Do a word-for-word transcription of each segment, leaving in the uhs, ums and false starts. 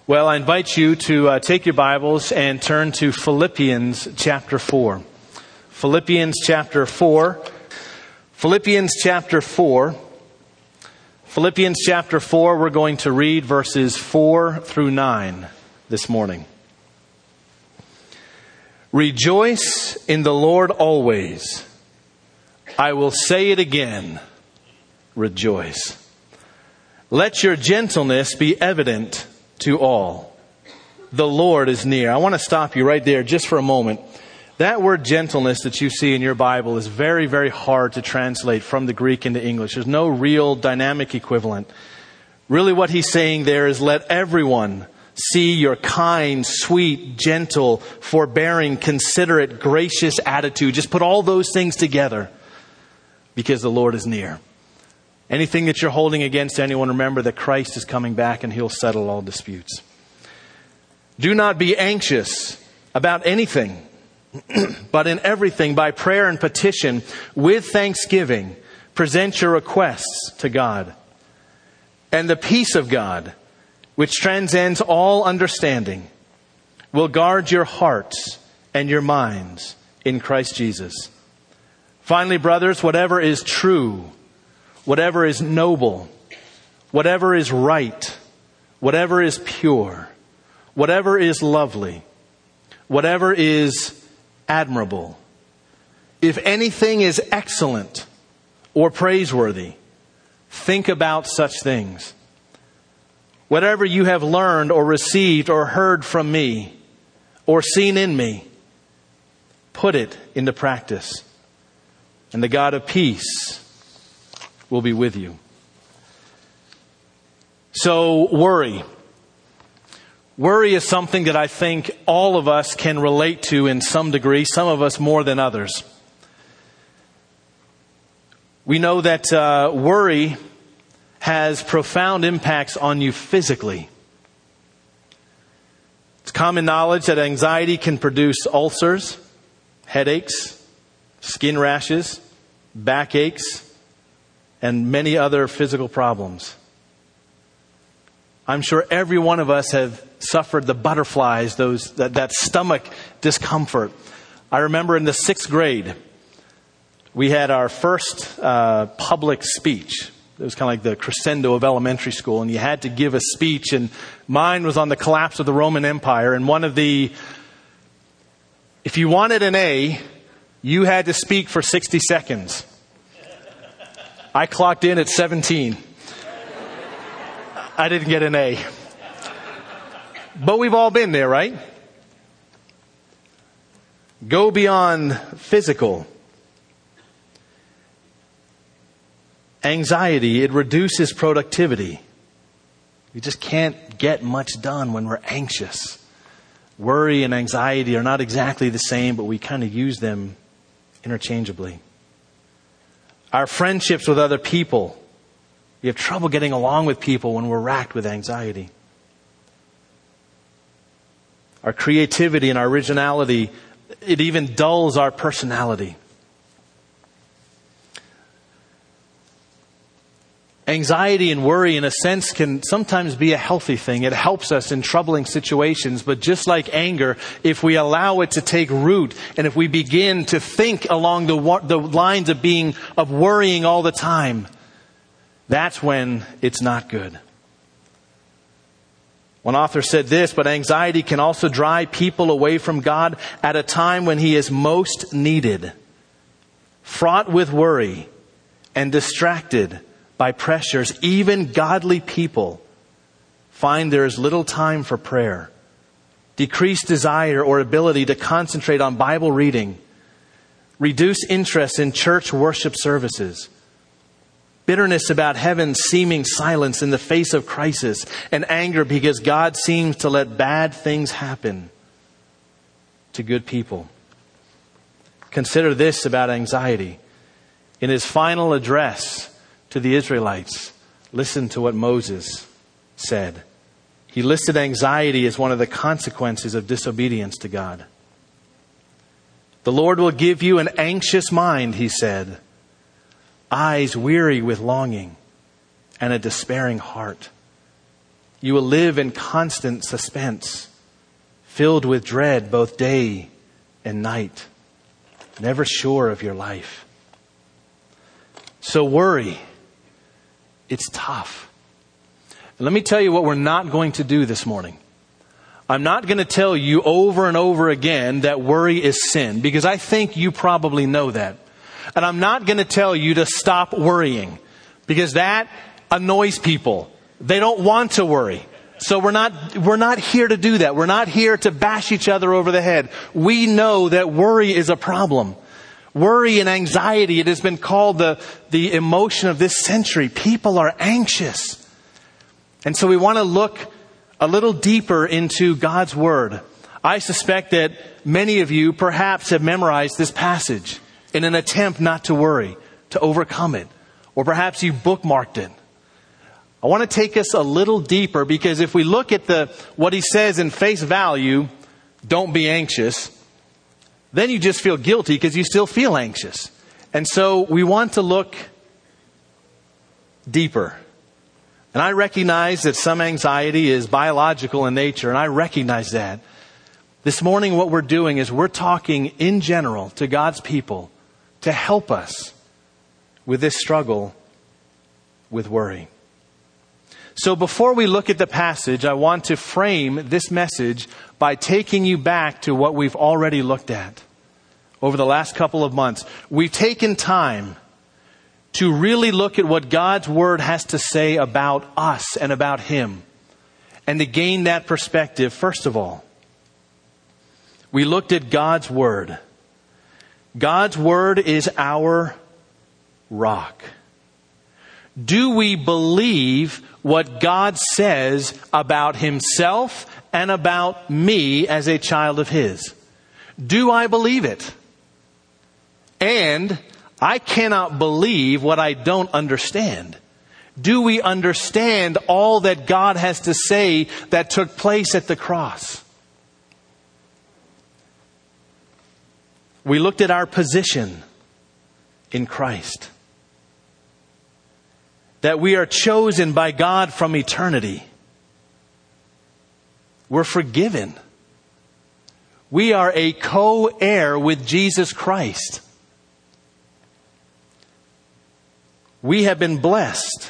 Well, I invite you to uh, take your Bibles and turn to Philippians chapter four. Philippians chapter four. Philippians chapter four. Philippians chapter four, we're going to read verses four through nine this morning. Rejoice in the Lord always. I will say it again. Rejoice. Let your gentleness be evident to all. The Lord is near. I want to stop you right there just for a moment. That word gentleness that you see in your Bible is very, very hard to translate from the Greek into English. There's no real dynamic equivalent. Really what he's saying there is let everyone see your kind, sweet, gentle, forbearing, considerate, gracious attitude. Just put all those things together because the Lord is near. Anything that you're holding against anyone, remember that Christ is coming back and He'll settle all disputes. Do not be anxious about anything, but in everything, by prayer and petition, with thanksgiving, present your requests to God. And the peace of God, which transcends all understanding, will guard your hearts and your minds in Christ Jesus. Finally, brothers, whatever is true, whatever is noble, whatever is right, whatever is pure, whatever is lovely, whatever is admirable, if anything is excellent or praiseworthy, think about such things. Whatever you have learned or received or heard from me or seen in me, put it into practice. And the God of peace will be with you. So worry. Worry is something that I think all of us can relate to in some degree, some of us more than others. We know that uh, worry has profound impacts on you physically. It's common knowledge that anxiety can produce ulcers, headaches, skin rashes, backaches, and many other physical problems. I'm sure every one of us have suffered the butterflies, those that, that stomach discomfort. I remember in the sixth grade, we had our first uh, public speech. It was kind of like the crescendo of elementary school, and you had to give a speech, and mine was on the collapse of the Roman Empire, and one of the, if you wanted an A, you had to speak for sixty seconds. I clocked in at seventeen. I didn't get an A. But we've all been there, right? Go beyond physical. Anxiety, it reduces productivity. We just can't get much done when we're anxious. Worry and anxiety are not exactly the same, but we kind of use them interchangeably. Our friendships with other people. We have trouble getting along with people when we're racked with anxiety. Our creativity and our originality, it even dulls our personality. Anxiety and worry, in a sense, can sometimes be a healthy thing. It helps us in troubling situations. But just like anger, if we allow it to take root, and if we begin to think along the, the lines of being, of worrying all the time, that's when it's not good. One author said this, but anxiety can also drive people away from God at a time when He is most needed. Fraught with worry and distracted by pressures, even godly people find there is little time for prayer, decreased desire or ability to concentrate on Bible reading, reduced interest in church worship services, bitterness about heaven's seeming silence in the face of crisis, and anger because God seems to let bad things happen to good people. Consider this about anxiety. In his final address to the Israelites, listen to what Moses said. He listed anxiety as one of the consequences of disobedience to God. The Lord will give you an anxious mind, he said, eyes weary with longing, and a despairing heart. You will live in constant suspense, filled with dread both day and night, never sure of your life. So worry, it's tough. And let me tell you what we're not going to do this morning. I'm not going to tell you over and over again that worry is sin, because I think you probably know that. And I'm not going to tell you to stop worrying, because that annoys people. They don't want to worry. So we're not, we're not here to do that. We're not here to bash each other over the head. We know that worry is a problem. Worry and anxiety, it has been called the, the emotion of this century. People are anxious. And so we want to look a little deeper into God's Word. I suspect that many of you perhaps have memorized this passage in an attempt not to worry, to overcome it. Or perhaps you bookmarked it. I want to take us a little deeper, because if we look at the what he says in face value, don't be anxious, then you just feel guilty because you still feel anxious. And so we want to look deeper. And I recognize that some anxiety is biological in nature, and I recognize that. This morning what we're doing is we're talking in general to God's people to help us with this struggle with worry. So before we look at the passage, I want to frame this message by taking you back to what we've already looked at over the last couple of months. We've taken time to really look at what God's Word has to say about us and about Him. And to gain that perspective, first of all, we looked at God's Word. God's Word is our rock. Do we believe what God says about Himself and about me as a child of His? Do I believe it? And I cannot believe what I don't understand. Do we understand all that God has to say that took place at the cross? We looked at our position in Christ. That we are chosen by God from eternity. We're forgiven. We are a co-heir with Jesus Christ. We have been blessed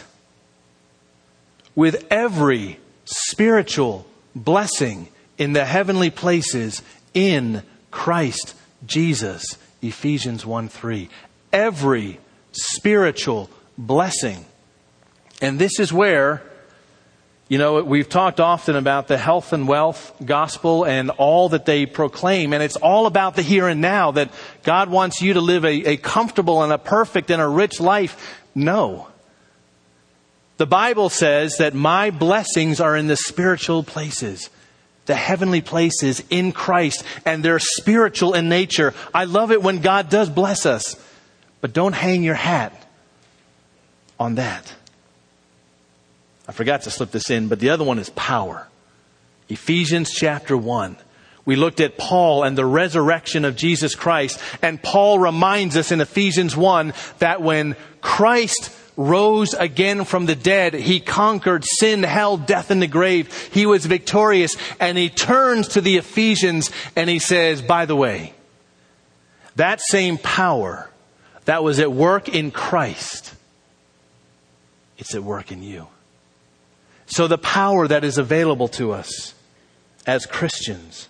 with every spiritual blessing in the heavenly places in Christ Jesus. Ephesians one three. Every spiritual blessing. And this is where, you know, we've talked often about the health and wealth gospel and all that they proclaim. And it's all about the here and now, that God wants you to live a, a comfortable and a perfect and a rich life. No. The Bible says that my blessings are in the spiritual places, the heavenly places in Christ, and they're spiritual in nature. I love it when God does bless us, but don't hang your hat on that. I forgot to slip this in, but the other one is power. Ephesians chapter one. We looked at Paul and the resurrection of Jesus Christ. And Paul reminds us in Ephesians one that when Christ rose again from the dead, He conquered sin, hell, death, and the grave. He was victorious. And he turns to the Ephesians and he says, by the way, that same power that was at work in Christ, it's at work in you. So the power that is available to us as Christians.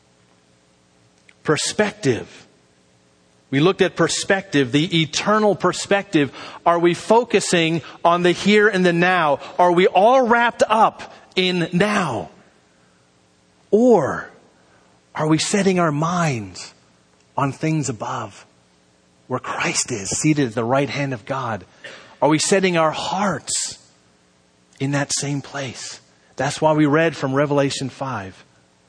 Perspective. We looked at perspective, the eternal perspective. Are we focusing on the here and the now? Are we all wrapped up in now? Or are we setting our minds on things above, where Christ is, seated at the right hand of God? Are we setting our hearts in that same place? That's why we read from Revelation five.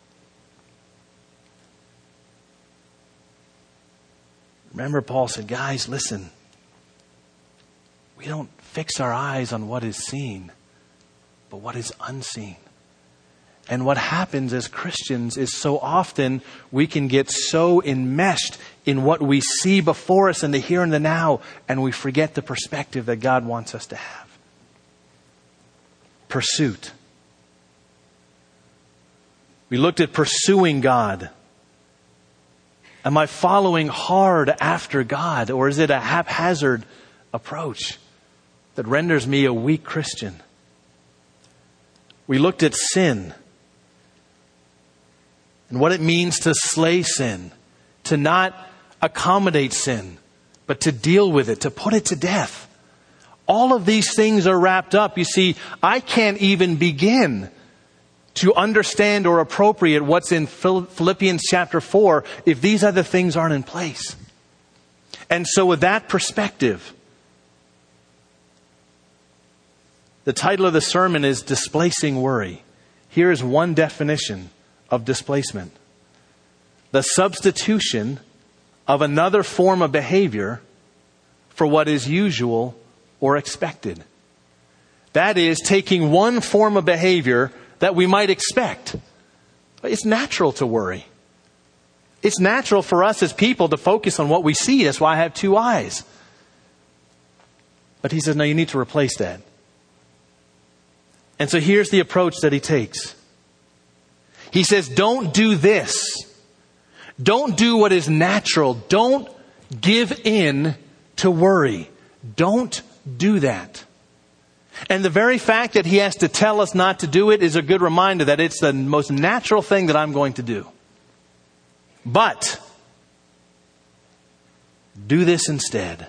Remember, Paul said, guys, listen. We don't fix our eyes on what is seen, but what is unseen. And what happens as Christians is so often we can get so enmeshed in what we see before us in the here and the now, and we forget the perspective that God wants us to have. Pursuit. We looked at pursuing God. Am I following hard after God, or is it a haphazard approach that renders me a weak Christian? We looked at sin and what it means to slay sin, to not accommodate sin, but to deal with it, to put it to death. All of these things are wrapped up. You see, I can't even begin to understand or appropriate what's in Philippians chapter four if these other things aren't in place. And so with that perspective, the title of the sermon is Displacing Worry. Here's one definition of displacement: the substitution of another form of behavior for what is usual or expected. That is, taking one form of behavior that we might expect. It's natural to worry. It's natural for us as people to focus on what we see. That's why I have two eyes. But he says, no, you need to replace that. And so here's the approach that he takes. He says, don't do this. Don't do what is natural. Don't give in to worry. Don't do that. And the very fact that he has to tell us not to do it is a good reminder that it's the most natural thing that I'm going to do. But do this instead.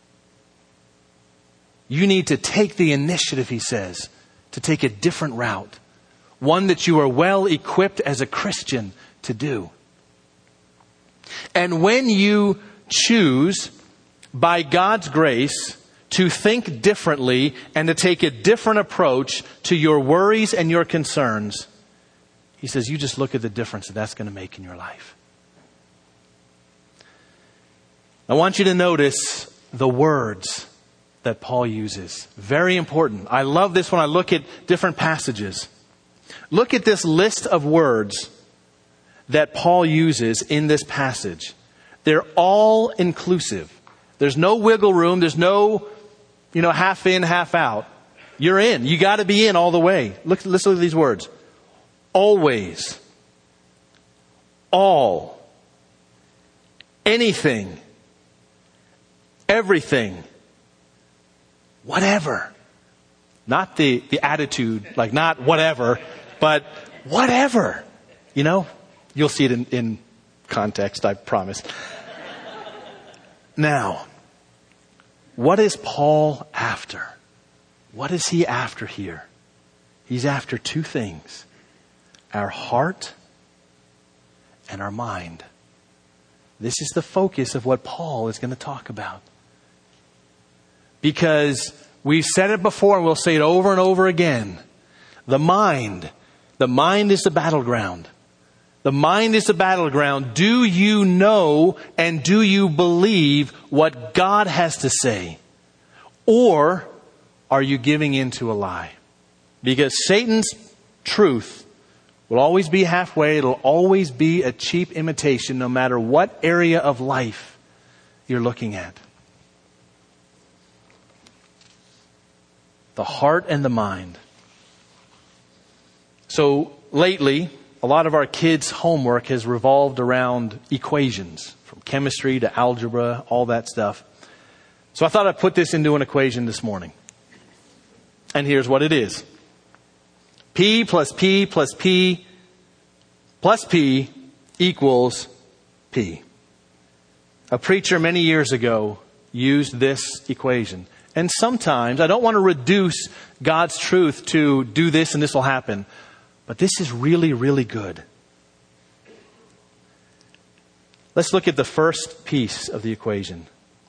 You need to take the initiative, he says, to take a different route. One that you are well equipped as a Christian to do. And when you choose, by God's grace, to think differently and to take a different approach to your worries and your concerns, he says, you just look at the difference that that's going to make in your life. I want you to notice the words that Paul uses. Very important. I love this when I look at different passages. Look at this list of words that Paul uses in this passage. They're all inclusive. There's no wiggle room. There's no, you know, half in, half out. You're in. You got to be in all the way. Look, listen to these words. Always. All. Anything. Everything. Whatever. Not the, the attitude, like not whatever, but whatever. You know, you'll see it in, in context, I promise. Now, what is Paul after? What is he after here? He's after two things: our heart and our mind. This is the focus of what Paul is going to talk about. Because we've said it before and we'll say it over and over again. The mind, the mind is the battleground. The mind is the battleground. Do you know and do you believe what God has to say? Or are you giving in to a lie? Because Satan's truth will always be halfway. It'll always be a cheap imitation no matter what area of life you're looking at. The heart and the mind. So lately, a lot of our kids' homework has revolved around equations, from chemistry to algebra, all that stuff. So I thought I'd put this into an equation this morning. And here's what it is. P plus P plus P plus P equals P. A preacher many years ago used this equation. And sometimes, I don't want to reduce God's truth to do this and this will happen. But this is really, really good. Let's look at the first piece of the equation.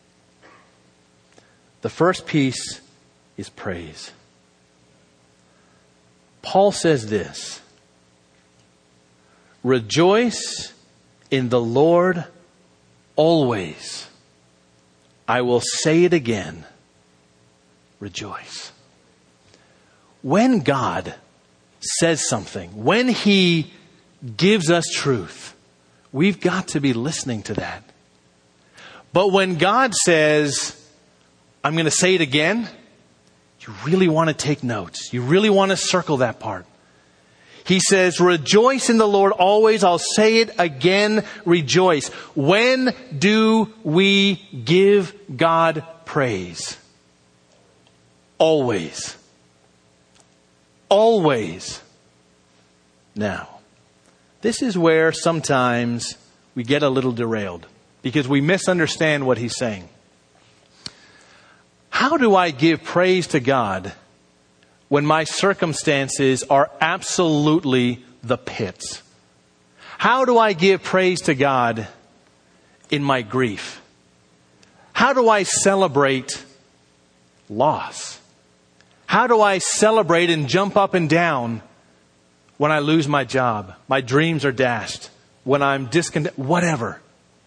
The first piece is praise. Paul says this: rejoice in the Lord always. I will say it again. Rejoice. When God says something, when He gives us truth, we've got to be listening to that. But when God says, I'm going to say it again, you really want to take notes. You really want to circle that part. He says, rejoice in the Lord always. I'll say it again, rejoice. When do we give God praise? Always. Always. Now, this is where sometimes we get a little derailed because we misunderstand what he's saying. How do I give praise to God when my circumstances are absolutely the pits? How do I give praise to God in my grief? How do I celebrate loss? How do I celebrate and jump up and down when I lose my job, my dreams are dashed, when I'm discontent, whatever?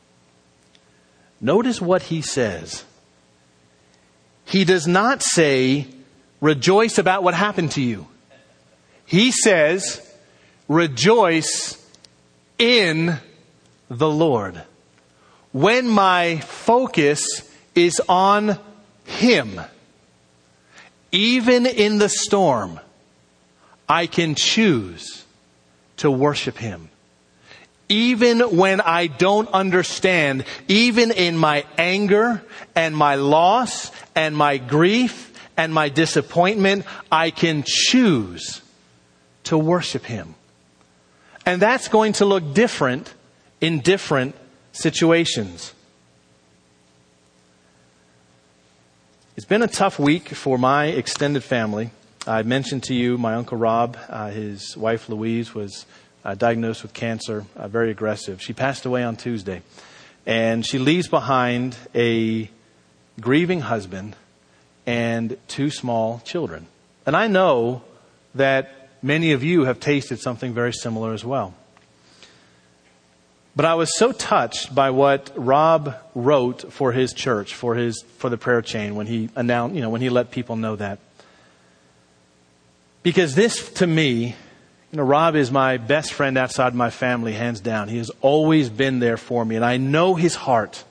Notice what he says. He does not say, rejoice about what happened to you. He says, rejoice in the Lord. When my focus is on Him, even in the storm, I can choose to worship Him. Even when I don't understand, even in my anger and my loss and my grief and my disappointment, I can choose to worship Him. And that's going to look different in different situations. It's been a tough week for my extended family. I mentioned to you my Uncle Rob, uh, his wife Louise was uh, diagnosed with cancer, uh, very aggressive. She passed away on Tuesday. And she leaves behind a grieving husband and two small children. And I know that many of you have tasted something very similar as well. But I was so touched by what Rob wrote for his church, for his for the prayer chain, when he announced, you know, when he let people know that. Because this, to me, you know, Rob is my best friend outside my family, hands down. He has always been there for me, and I know his heart.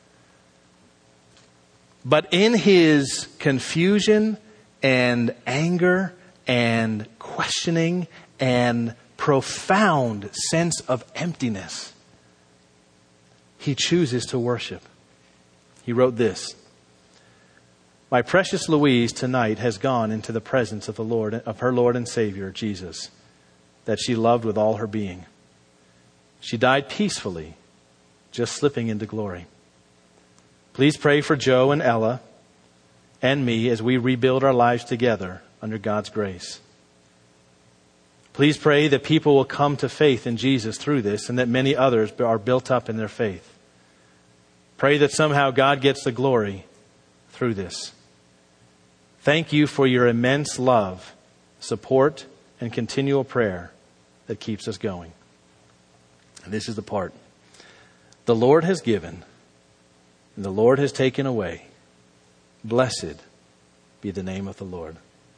But in his confusion and anger and questioning and profound sense of emptiness, he chooses to worship. He wrote this: my precious Louise tonight has gone into the presence of the Lord, of her Lord and Savior, Jesus, that she loved with all her being. She died peacefully, just slipping into glory. Please pray for Joe and Ella and me as we rebuild our lives together under God's grace. Please pray that people will come to faith in Jesus through this and that many others are built up in their faith. Pray that somehow God gets the glory through this. Thank you for your immense love, support, and continual prayer that keeps us going. And this is the part. The Lord has given, and the Lord has taken away. Blessed be the name of the Lord.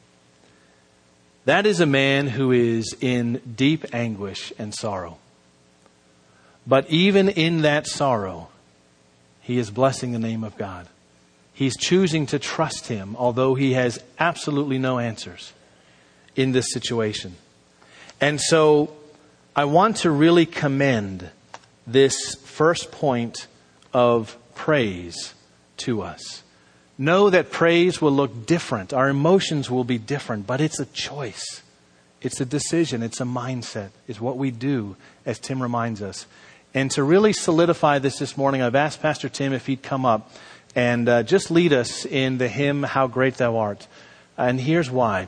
That is a man who is in deep anguish and sorrow. But even in that sorrow, he is blessing the name of God. He's choosing to trust Him, although he has absolutely no answers in this situation. And so I want to really commend this first point of praise to us. Know that praise will look different. Our emotions will be different, but it's a choice. It's a decision. It's a mindset. It's what we do, as Tim reminds us. And to really solidify this this morning, I've asked Pastor Tim if he'd come up and uh, just lead us in the hymn, How Great Thou Art. And here's why.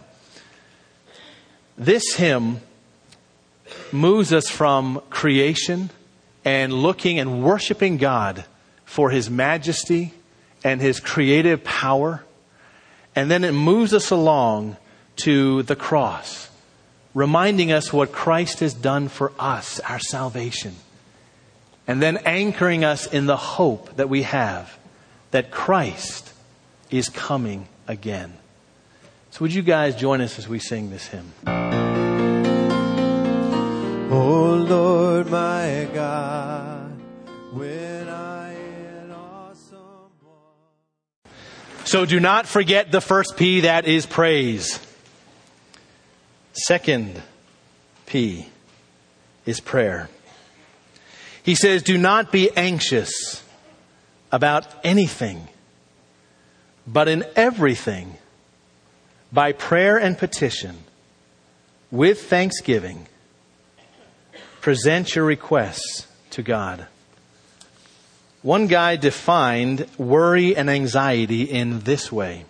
This hymn moves us from creation and looking and worshiping God for His majesty and His creative power. And then it moves us along to the cross, reminding us what Christ has done for us, our salvation. And then anchoring us in the hope that we have that Christ is coming again. So would you guys join us as we sing this hymn? Oh Lord my God, when I in awesome one. So do not forget the first P, that is praise. Second, P is prayer. He says, do not be anxious about anything, but in everything, by prayer and petition, with thanksgiving, present your requests to God. One guy defined worry and anxiety in this way.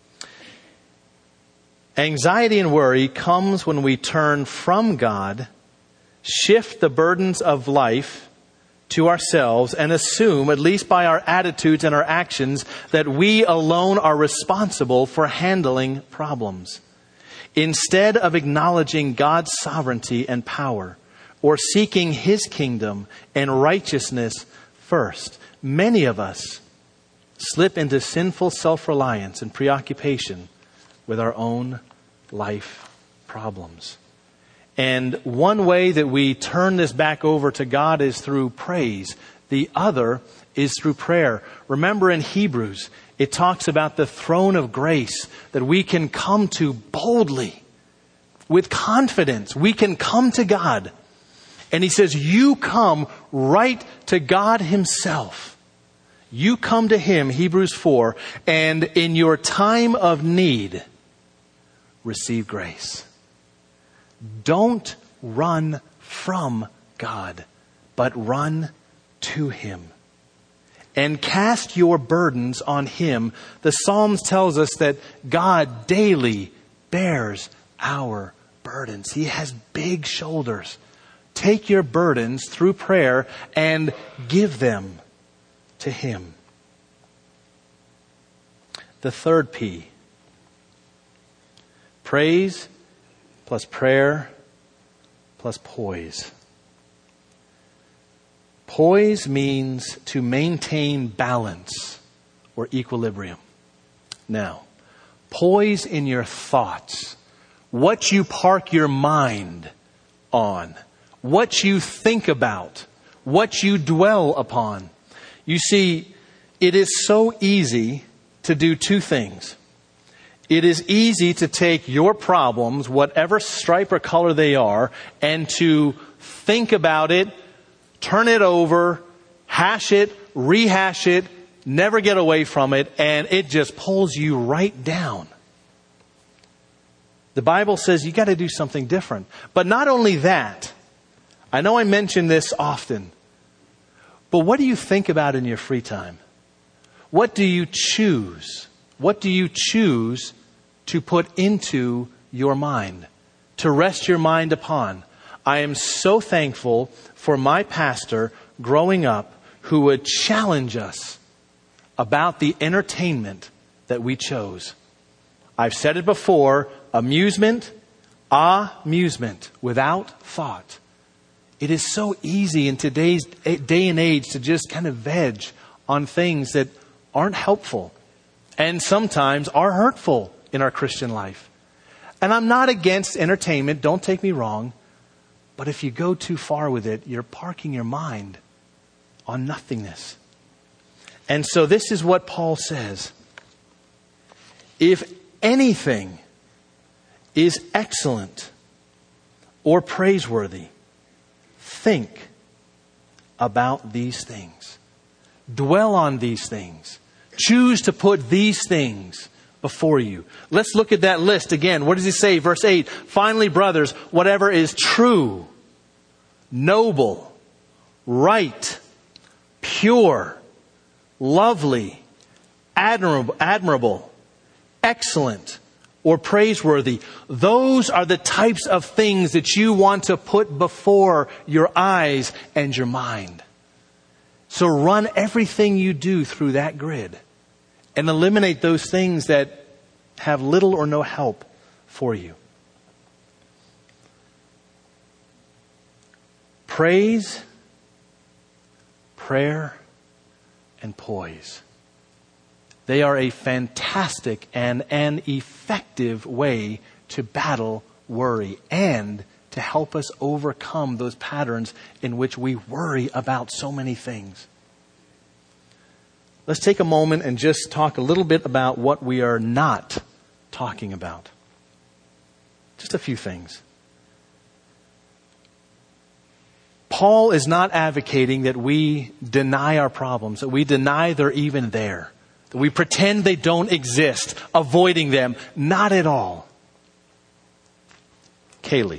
Anxiety and worry comes when we turn from God, shift the burdens of life to ourselves, and assume, at least by our attitudes and our actions, that we alone are responsible for handling problems. Instead of acknowledging God's sovereignty and power, or seeking His kingdom and righteousness first, many of us slip into sinful self-reliance and preoccupation with our own life problems. And one way that we turn this back over to God is through praise. The other is through prayer. Remember in Hebrews, it talks about the throne of grace that we can come to boldly, with confidence. We can come to God. And he says, you come right to God Himself. You come to Him, Hebrews four, and in your time of need, receive grace. Don't run from God, but run to Him. And cast your burdens on Him. The Psalms tells us that God daily bears our burdens. He has big shoulders. Take your burdens through prayer and give them to Him. The third P. Praise plus prayer plus poise. Poise means to maintain balance or equilibrium. Now, poise in your thoughts. What you park your mind on. What you think about. What you dwell upon. You see, it is so easy to do two things. It is easy to take your problems, whatever stripe or color they are, and to think about it, turn it over, hash it, rehash it, never get away from it, and it just pulls you right down. The Bible says you got to do something different. But not only that, I know I mention this often, but what do you think about in your free time? What do you choose? What do you choose to put into your mind, to rest your mind upon? I am so thankful for my pastor growing up who would challenge us about the entertainment that we chose. I've said it before, amusement, amusement, without thought. It is so easy in today's day and age to just kind of veg on things that aren't helpful and sometimes are hurtful in our Christian life. And I'm not against entertainment, don't take me wrong. But if you go too far with it, you're parking your mind on nothingness. And so this is what Paul says. If anything is excellent or praiseworthy, think about these things. Dwell on these things. Choose to put these things before you. Let's look at that list again. What does he say? Verse eight. Finally, brothers, whatever is true, noble, right, pure, lovely, admirable, admirable, excellent, or praiseworthy. Those are the types of things that you want to put before your eyes and your mind. So run everything you do through that grid and eliminate those things that have little or no help for you. Praise, prayer, and poise. They are a fantastic and an effective way to battle worry and to help us overcome those patterns in which we worry about so many things. Let's take a moment and just talk a little bit about what we are not talking about. Just a few things. Paul is not advocating that we deny our problems, that we deny they're even there, that we pretend they don't exist, avoiding them. Not at all. Kaylee.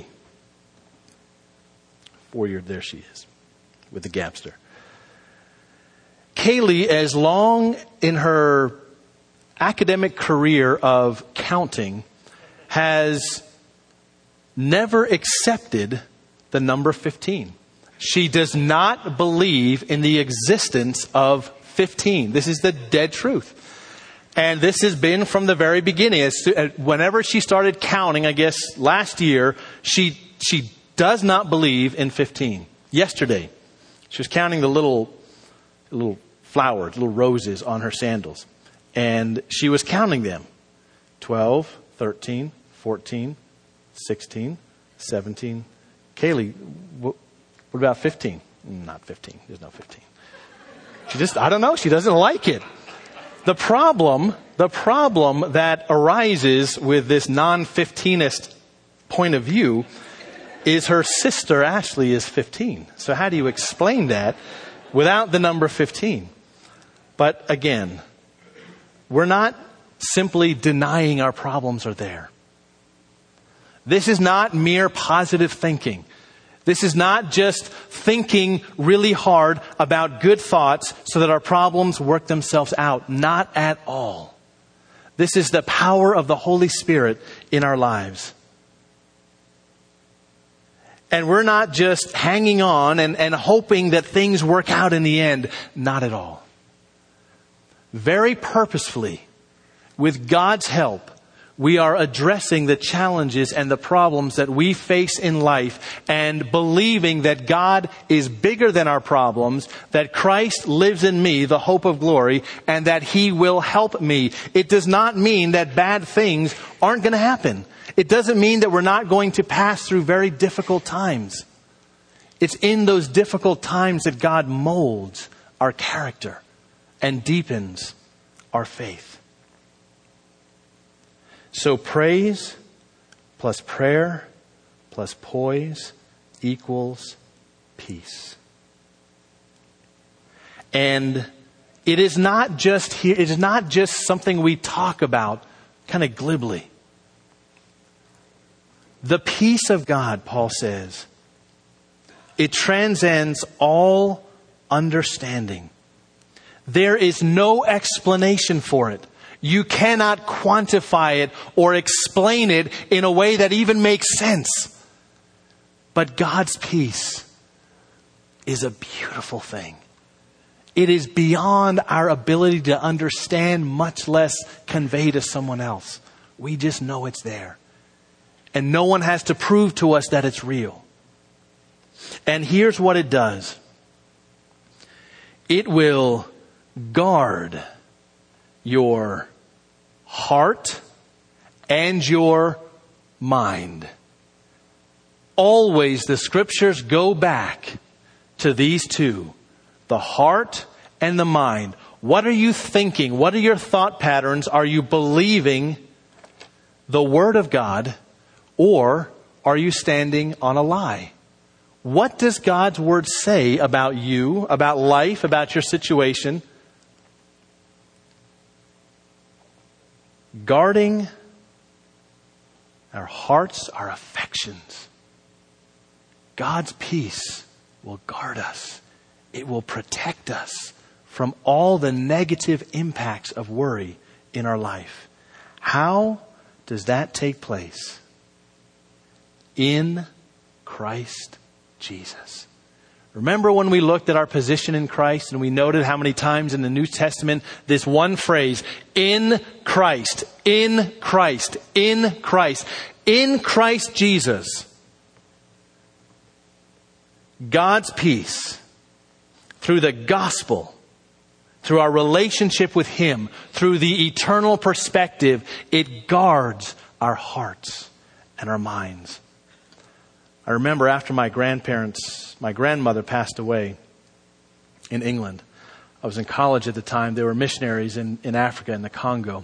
Four-year, there she is, with the Gapster. Kaylee, as long in her academic career of counting, has never accepted the number fifteen. She does not believe in the existence of fifteen. This is the dead truth. And this has been from the very beginning. As to, whenever she started counting, I guess last year, she she does not believe in fifteen. Yesterday, she was counting the little little flowers, little roses on her sandals. And she was counting them. twelve, thirteen, fourteen, sixteen, seventeen. Kaylee, what, what about fifteen? Not fifteen. There's no fifteen. She just, I don't know. She doesn't like it. The problem, the problem that arises with this non-fifteenist point of view is her sister Ashley is fifteen. So how do you explain that without the number fifteen? But again, we're not simply denying our problems are there. This is not mere positive thinking. This is not just thinking really hard about good thoughts so that our problems work themselves out. Not at all. This is the power of the Holy Spirit in our lives. And we're not just hanging on and, and hoping that things work out in the end. Not at all. Very purposefully, with God's help, we are addressing the challenges and the problems that we face in life and believing that God is bigger than our problems, that Christ lives in me, the hope of glory, and that He will help me. It does not mean that bad things aren't going to happen. It doesn't mean that we're not going to pass through very difficult times. It's in those difficult times that God molds our character and deepens our faith. So praise plus prayer plus poise equals peace. And it is not just here, it is not just something we talk about kind of glibly. The peace of God, Paul says, it transcends all understanding. There is no explanation for it. You cannot quantify it or explain it in a way that even makes sense. But God's peace is a beautiful thing. It is beyond our ability to understand, much less convey to someone else. We just know it's there. And no one has to prove to us that it's real. And here's what it does. It will guard your heart and your mind. Always the scriptures go back to these two, the heart and the mind. What are you thinking? What are your thought patterns? Are you believing the Word of God, or are you standing on a lie? What does God's Word say about you, about life, about your situation? Guarding our hearts, our affections. God's peace will guard us. It will protect us from all the negative impacts of worry in our life. How does that take place? In Christ Jesus. Remember when we looked at our position in Christ and we noted how many times in the New Testament this one phrase, in Christ, in Christ, in Christ, in Christ Jesus. God's peace through the gospel, through our relationship with Him, through the eternal perspective, it guards our hearts and our minds. I remember after my grandparents, my grandmother passed away in England. I was in college at the time. They were missionaries in, in Africa, in the Congo.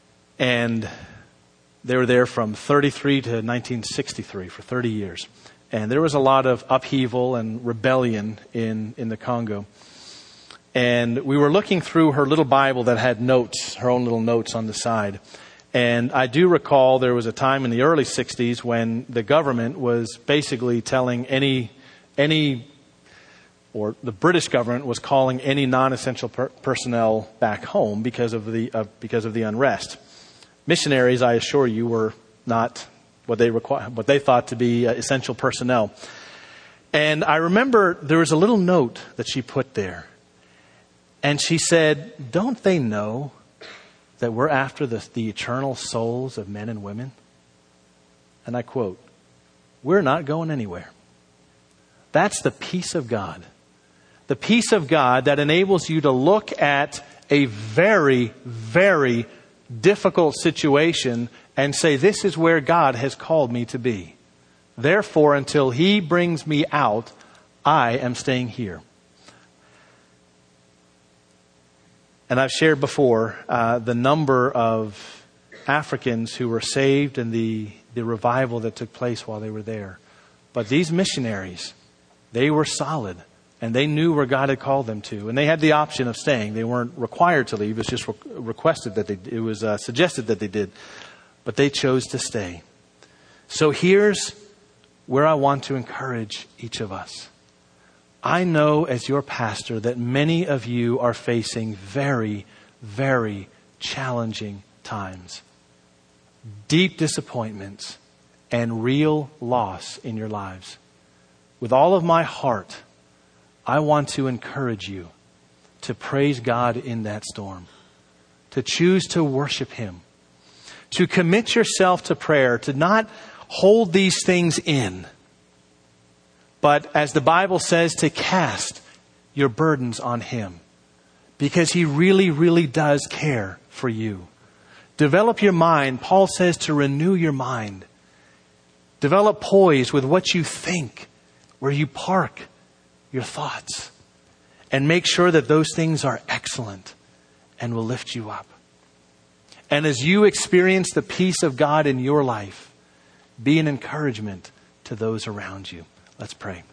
And they were there from thirty-three to nineteen sixty-three for thirty years. And there was a lot of upheaval and rebellion in, in the Congo. And we were looking through her little Bible that had notes, her own little notes on the side. And I do recall there was a time in the early sixties when the government was basically telling any, any, or the British government was calling any non-essential per- personnel back home because of the, uh, because of the unrest. Missionaries, I assure you, were not what they require, what they thought to be uh, essential personnel. And I remember there was a little note that she put there. And she said, don't they know that we're after the, the eternal souls of men and women? And I quote, we're not going anywhere. That's the peace of God. The peace of God that enables you to look at a very, very difficult situation and say, this is where God has called me to be. Therefore, until He brings me out, I am staying here. And I've shared before uh, the number of Africans who were saved and the, the revival that took place while they were there. But these missionaries, they were solid. And they knew where God had called them to. And they had the option of staying. They weren't required to leave. It was just re- requested that they, it was uh, suggested that they did. But they chose to stay. So here's where I want to encourage each of us. I know as your pastor that many of you are facing very, very challenging times. Deep disappointments and real loss in your lives. With all of my heart, I want to encourage you to praise God in that storm, to choose to worship Him, to commit yourself to prayer, to not hold these things in, but as the Bible says, to cast your burdens on Him, because He really, really does care for you. Develop your mind. Paul says to renew your mind. Develop poise with what you think, where you park your thoughts, and make sure that those things are excellent and will lift you up. And as you experience the peace of God in your life, be an encouragement to those around you. Let's pray.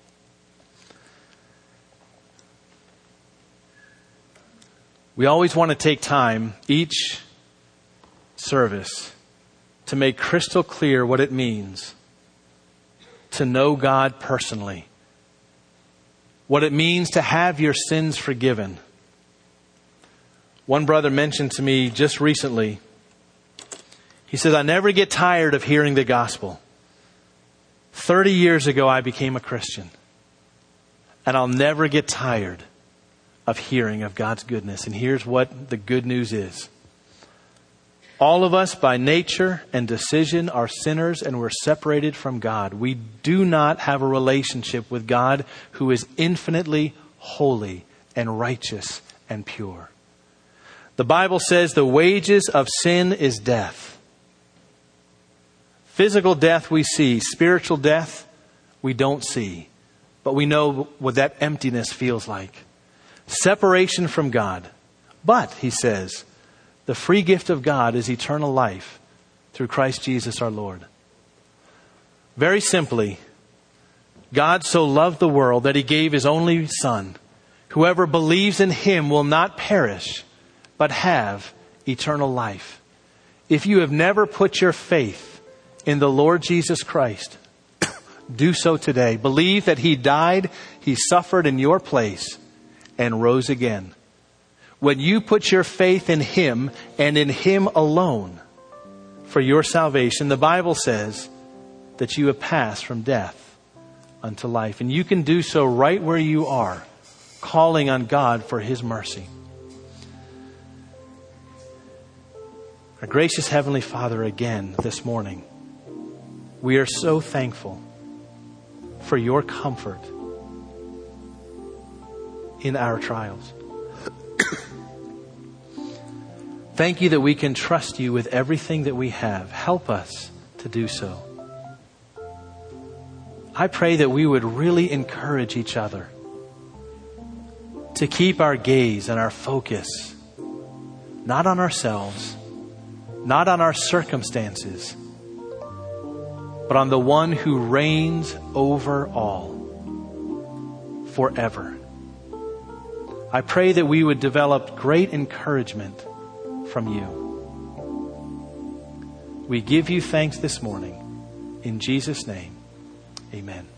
We always want to take time each service to make crystal clear what it means to know God personally. What it means to have your sins forgiven. One brother mentioned to me just recently, he says, I never get tired of hearing the gospel. Thirty years ago, I became a Christian. And I'll never get tired of hearing of God's goodness. And here's what the good news is. All of us by nature and decision are sinners and we're separated from God. We do not have a relationship with God who is infinitely holy and righteous and pure. The Bible says the wages of sin is death. Physical death we see. Spiritual death we don't see. But we know what that emptiness feels like. Separation from God. But, he says, the free gift of God is eternal life through Christ Jesus our Lord. Very simply, God so loved the world that He gave His only Son. Whoever believes in Him will not perish, but have eternal life. If you have never put your faith in the Lord Jesus Christ, do so today. Believe that He died, He suffered in your place, and rose again. When you put your faith in Him and in Him alone for your salvation, the Bible says that you have passed from death unto life. And you can do so right where you are, calling on God for His mercy. Our gracious Heavenly Father, again this morning, we are so thankful for your comfort in our trials. Thank you that we can trust you with everything that we have. Help us to do so. I pray that we would really encourage each other to keep our gaze and our focus not on ourselves, not on our circumstances, but on the one who reigns over all forever. I pray that we would develop great encouragement from you. We give you thanks this morning. In Jesus' name, amen.